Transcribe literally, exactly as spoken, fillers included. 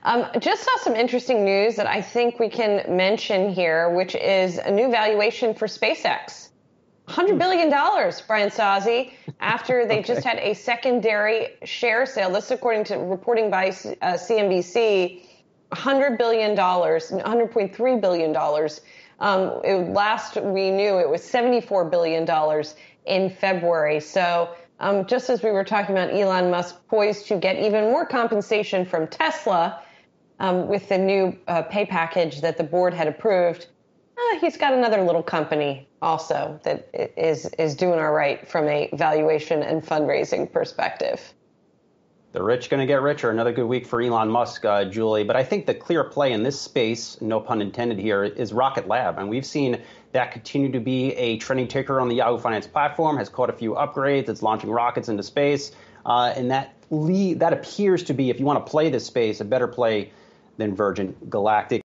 Um, just saw some interesting news that I think we can mention here, which is a new valuation for SpaceX. one hundred billion dollars, Brian Sozzi, after they okay. just had a secondary share sale. This is according to reporting by uh, C N B C. one hundred billion dollars, one hundred point three billion dollars. Um, it, last we knew it was seventy-four billion dollars in February. So um, just as we were talking about Elon Musk poised to get even more compensation from Tesla um, with the new uh, pay package that the board had approved, uh, he's got another little company also that is, is doing all right from a valuation and fundraising perspective. The rich going to get richer. Another good week for Elon Musk, uh, Julie. But I think the clear play in this space, no pun intended here, is Rocket Lab. And we've seen that continue to be a trending ticker on the Yahoo Finance platform, has caught a few upgrades. It's launching rockets into space. Uh, and that le- that appears to be, if you want to play this space, a better play than Virgin Galactic.